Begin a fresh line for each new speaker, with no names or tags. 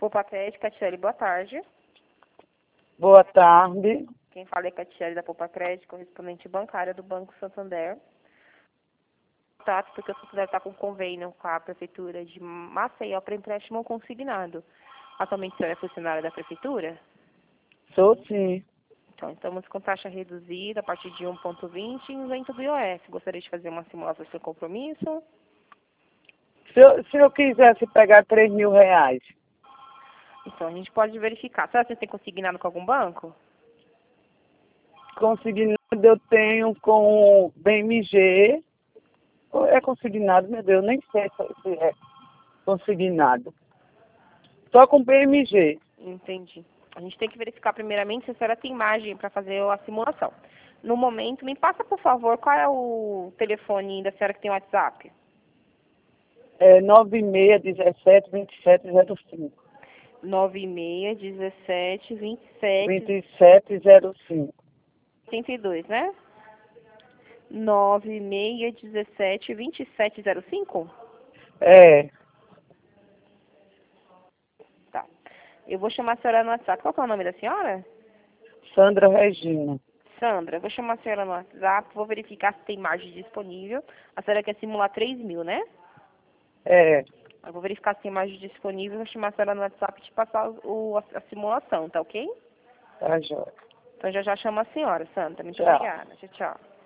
Popacred, Catiele, boa tarde.
Boa tarde.
Quem fala é Catiele da Popacred, correspondente bancária do Banco Santander. Porque o Santander está com convênio com a Prefeitura de Maceió para empréstimo consignado. Atualmente, a senhora é funcionária da Prefeitura?
Sou sim.
Então, estamos com taxa reduzida a partir de 1,20 e isento do IOF. Gostaria de fazer uma simulação sem compromisso?
Se eu quisesse pegar R$ 3.000,
Então, a gente pode verificar. A senhora tem consignado com algum banco?
consignado eu tenho com o BMG. É consignado, meu Deus, nem sei se é consignado. Só com BMG.
Entendi. A gente tem que verificar primeiramente se a senhora tem margem para fazer a simulação. No momento, me passa, por favor, qual é o telefone da senhora que tem WhatsApp?
É 96172705.
961727
2705.
82, né? 96172705?
É,
Tá. Eu vou chamar a senhora no WhatsApp. Qual que é o nome da senhora?
Sandra Regina.
Sandra, eu vou chamar a senhora no WhatsApp, vou verificar se tem margem disponível. A senhora quer simular 3.000, né?
É,
Eu vou verificar se tem margem disponível, vou chamar a senhora no WhatsApp e te passar a simulação, tá ok?
tá, jóia.
Então já chamo a senhora, Sandra. Muito
Tchau.
obrigada. Tchau, tchau.